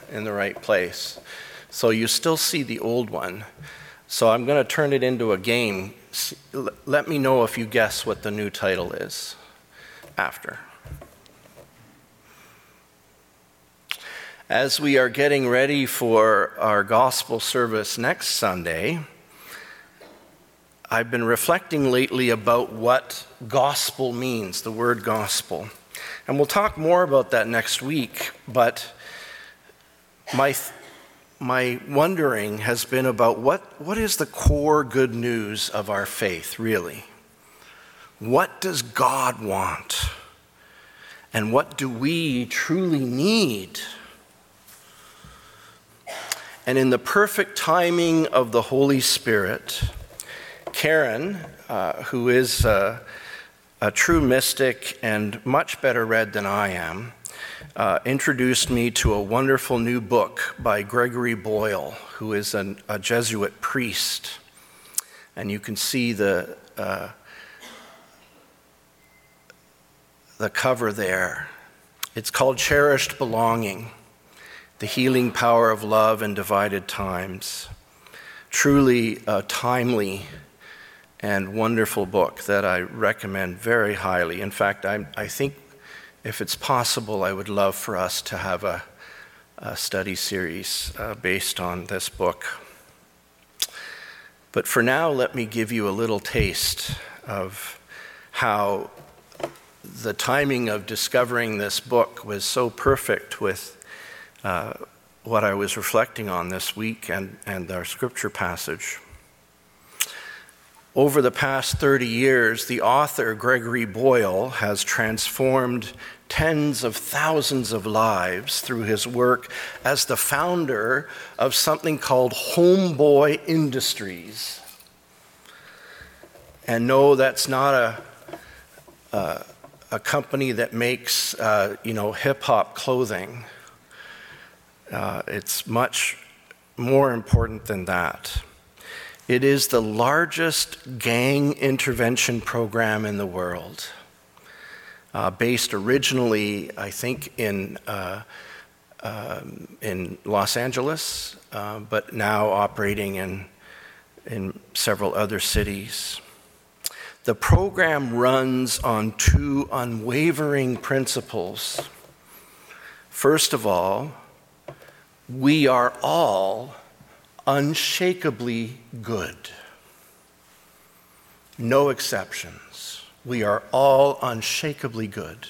in the right place. So you still see the old one. So I'm going to turn it into a game. Let me know if you guess what the new title is after. As we are getting ready for our gospel service next Sunday, I've been reflecting lately about what gospel means, the word gospel. And we'll talk more about that next week, but my wondering has been about what is the core good news of our faith, really? What does God want? And what do we truly need? And in the perfect timing of the Holy Spirit, Karen, who is a true mystic and much better read than I am, introduced me to a wonderful new book by Gregory Boyle, who is a Jesuit priest. And you can see the cover there. It's called Cherished Belonging: The Healing Power of Love in Divided Times. Truly a timely and wonderful book that I recommend very highly. In fact, I think if it's possible, I would love for us to have a study series based on this book. But for now, let me give you a little taste of how the timing of discovering this book was so perfect with what I was reflecting on this week and our scripture passage. Over the past 30 years, the author, Gregory Boyle, has transformed tens of thousands of lives through his work as the founder of something called Homeboy Industries. And no, that's not a company that makes, hip-hop clothing. It's much more important than that. It is the largest gang intervention program in the world, based originally, I think, in Los Angeles, but now operating in several other cities. The program runs on two unwavering principles. First of all, we are all unshakably good. No exceptions. We are all unshakably good.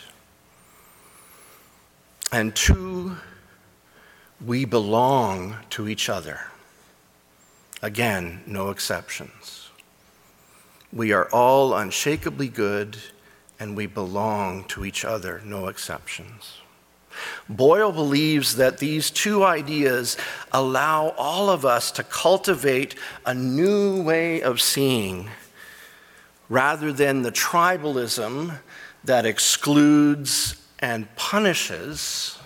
And two, we belong to each other. Again, no exceptions. We are all unshakably good, and we belong to each other, no exceptions. Boyle believes that these two ideas allow all of us to cultivate a new way of seeing, rather than the tribalism that excludes and punishes.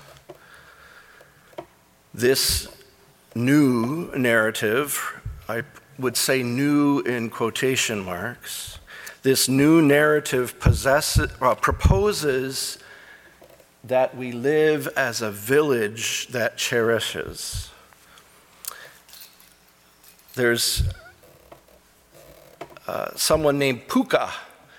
This new narrative, I would say new in quotation marks, this new narrative proposes that we live as a village that cherishes. There's someone named Puka,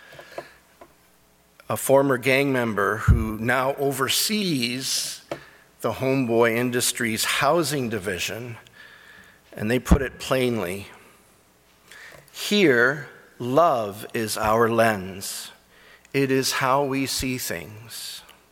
a former gang member who now oversees the Homeboy Industries housing division, and they put it plainly. Here, love is our lens. It is how we see things.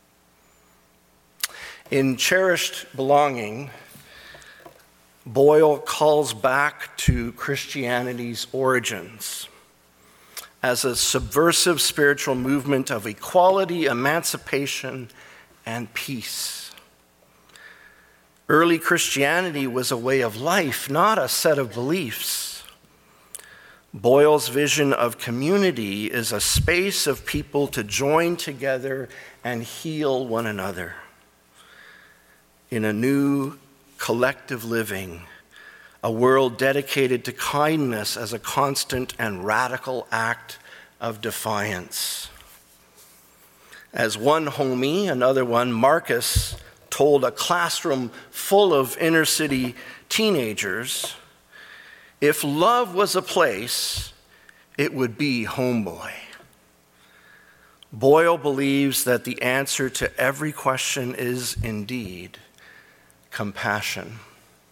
In Cherished Belonging, Boyle calls back to Christianity's origins as a subversive spiritual movement of equality, emancipation, and peace. Early Christianity was a way of life, not a set of beliefs. Boyle's vision of community is a space of people to join together and heal one another in a new collective living, a world dedicated to kindness as a constant and radical act of defiance. As one homie, another one, Marcus, told a classroom full of inner city teenagers, if love was a place, it would be Homeboy. Boyle believes that the answer to every question is indeed compassion.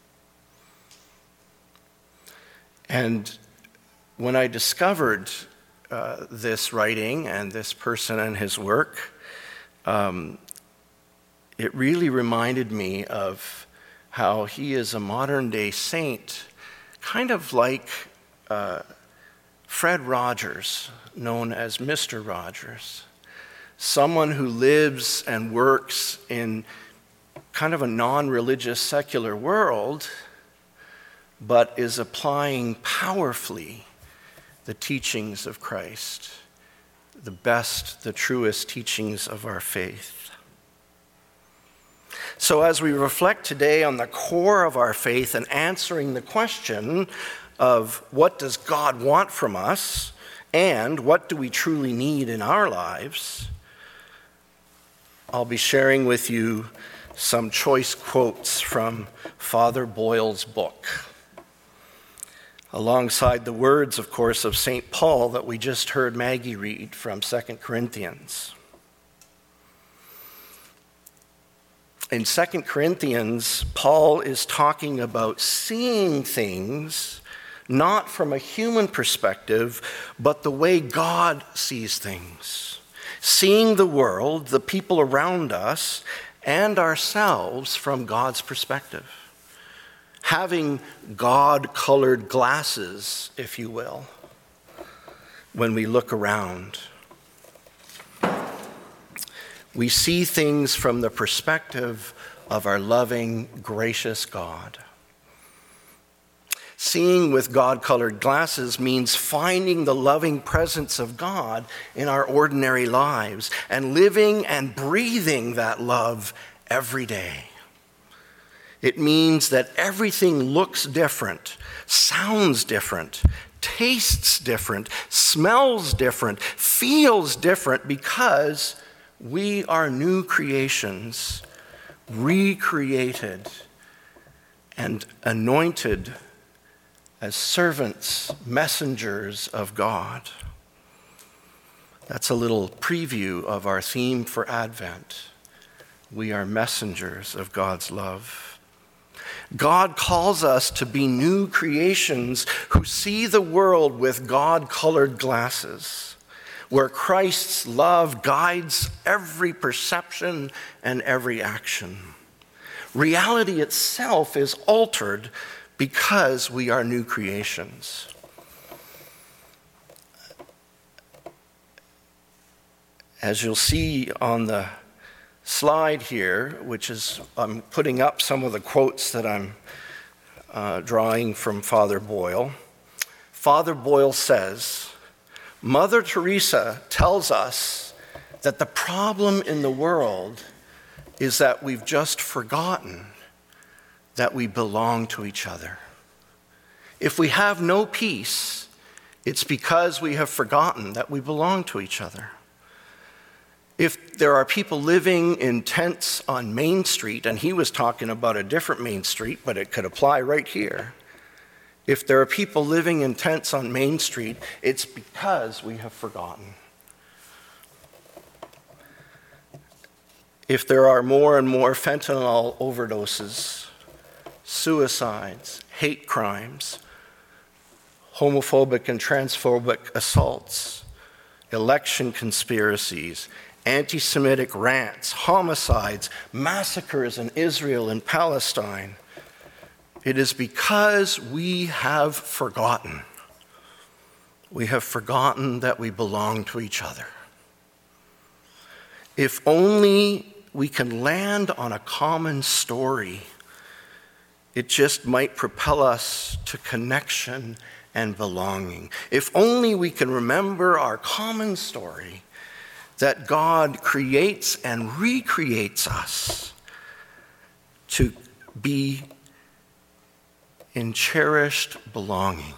And when I discovered this writing and this person and his work, it really reminded me of how he is a modern-day saint, kind of like Fred Rogers, known as Mr. Rogers. Someone who lives and works in kind of a non-religious secular world, but is applying powerfully the teachings of Christ, the best, the truest teachings of our faith. So as we reflect today on the core of our faith and answering the question of what does God want from us and what do we truly need in our lives, I'll be sharing with you some choice quotes from Father Boyle's book, alongside the words, of course, of St. Paul that we just heard Maggie read from 2 Corinthians. In 2 Corinthians, Paul is talking about seeing things not from a human perspective, but the way God sees things. Seeing the world, the people around us, and ourselves from God's perspective. Having God-colored glasses, if you will, when we look around. We see things from the perspective of our loving, gracious God. Seeing with God-colored glasses means finding the loving presence of God in our ordinary lives and living and breathing that love every day. It means that everything looks different, sounds different, tastes different, smells different, feels different because we are new creations, recreated and anointed as servants, messengers of God. That's a little preview of our theme for Advent. We are messengers of God's love. God calls us to be new creations who see the world with God-colored glasses, where Christ's love guides every perception and every action. Reality itself is altered because we are new creations. As you'll see on the slide here, which is, I'm putting up some of the quotes that I'm drawing from Father Boyle. Father Boyle says, Mother Teresa tells us that the problem in the world is that we've just forgotten that we belong to each other. If we have no peace, it's because we have forgotten that we belong to each other. If there are people living in tents on Main Street, and he was talking about a different Main Street, but it could apply right here. If there are people living in tents on Main Street, it's because we have forgotten. If there are more and more fentanyl overdoses, suicides, hate crimes, homophobic and transphobic assaults, election conspiracies, anti-Semitic rants, homicides, massacres in Israel and Palestine, it is because we have forgotten. We have forgotten that we belong to each other. If only we can land on a common story, it just might propel us to connection and belonging. If only we can remember our common story, that God creates and recreates us to be in cherished belonging.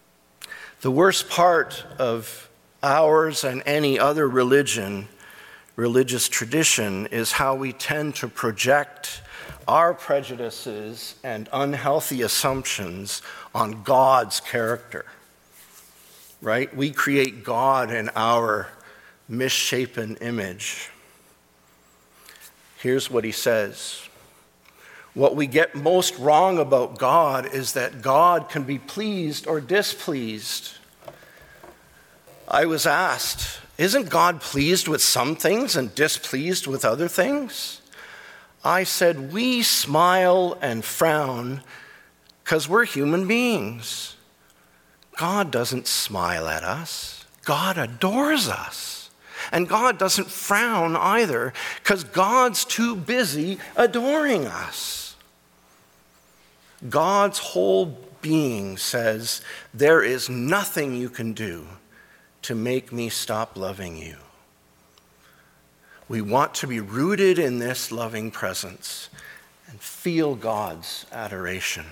The worst part of ours and any other religion religious tradition is how we tend to project our prejudices and unhealthy assumptions on God's character, right? We create God in our misshapen image. Here's what he says. What we get most wrong about God is that God can be pleased or displeased. I was asked, isn't God pleased with some things and displeased with other things? I said, we smile and frown because we're human beings. God doesn't smile at us. God adores us. And God doesn't frown either because God's too busy adoring us. God's whole being says, there is nothing you can do to make me stop loving you. We want to be rooted in this loving presence and feel God's adoration.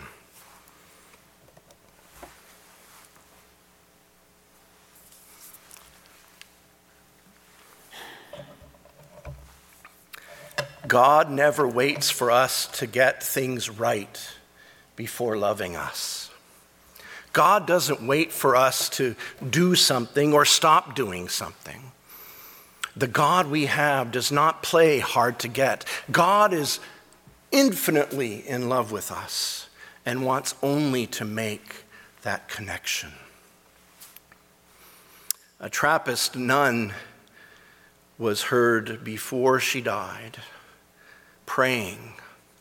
God never waits for us to get things right before loving us. God doesn't wait for us to do something or stop doing something. The God we have does not play hard to get. God is infinitely in love with us and wants only to make that connection. A Trappist nun was heard before she died praying.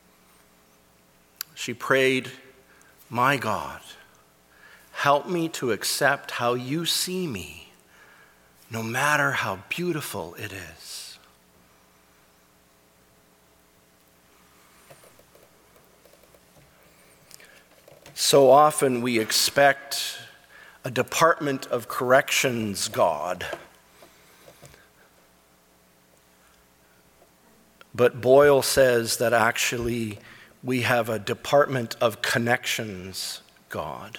She prayed, "My God, help me to accept how you see me, no matter how beautiful it is." So often we expect a Department of Corrections God. But Boyle says that actually we have a Department of Connections God.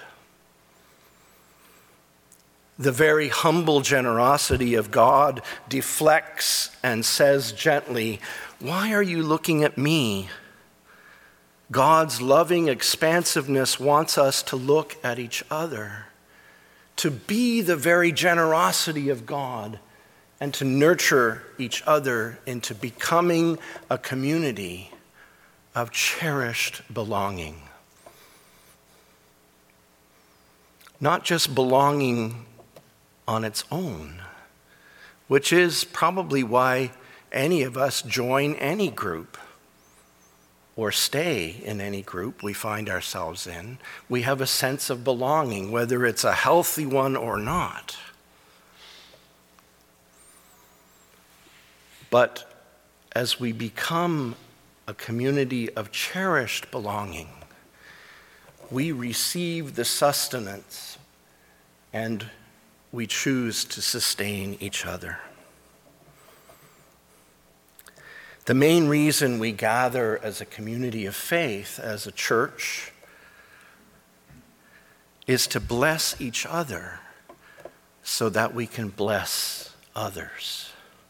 The very humble generosity of God deflects and says gently, "Why are you looking at me?" God's loving expansiveness wants us to look at each other, to be the very generosity of God, and to nurture each other into becoming a community of cherished belonging. Not just belonging on its own, which is probably why any of us join any group or stay in any group we find ourselves in. We have a sense of belonging, whether it's a healthy one or not. But as we become a community of cherished belonging, we receive the sustenance and we choose to sustain each other. The main reason we gather as a community of faith, as a church, is to bless each other so that we can bless others.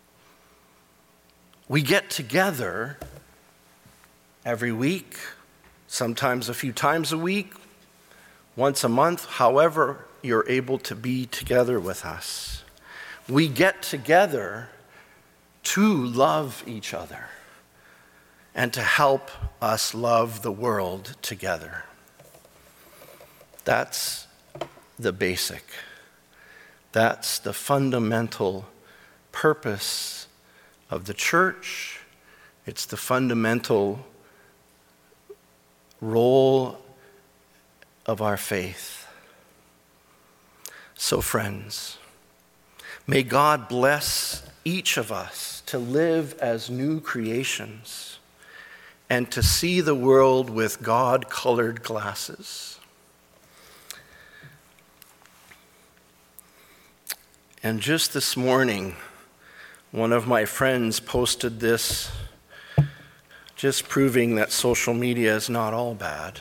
We get together every week, sometimes a few times a week, once a month, however you're able to be together with us. We get together to love each other and to help us love the world together. That's the basic. That's the fundamental purpose of the church. It's the fundamental role of our faith. So, friends, may God bless each of us to live as new creations and to see the world with God-colored glasses. And just this morning, one of my friends posted this, just proving that social media is not all bad.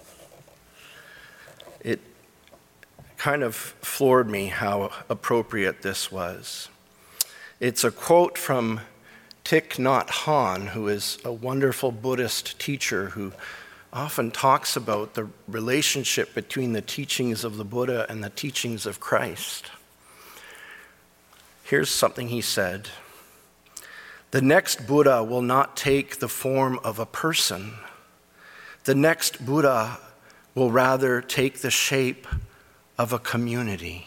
It kind of floored me how appropriate this was. It's a quote from Thich Nhat Hanh, who is a wonderful Buddhist teacher who often talks about the relationship between the teachings of the Buddha and the teachings of Christ. Here's something he said. The next Buddha will not take the form of a person. The next Buddha will rather take the shape of a community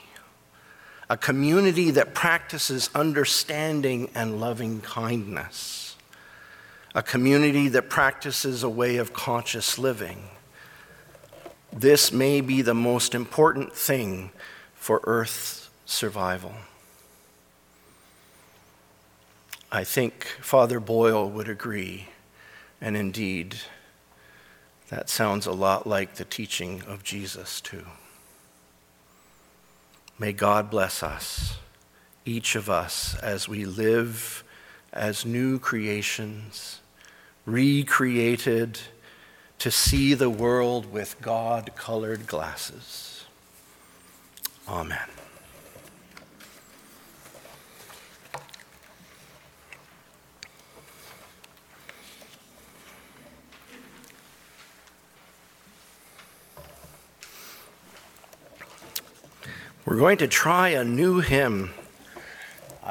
that practices understanding and loving kindness, a community that practices a way of conscious living. This may be the most important thing for Earth's survival. I think Father Boyle would agree, and indeed, that sounds a lot like the teaching of Jesus too. May God bless us, each of us, as we live as new creations, recreated to see the world with God-colored glasses. Amen. We're going to try a new hymn